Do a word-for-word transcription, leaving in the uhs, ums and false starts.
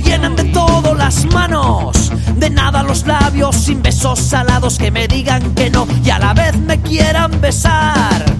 llenan de todo las manos, de nada los labios sin besos salados que me digan que no y a la vez me quieran besar.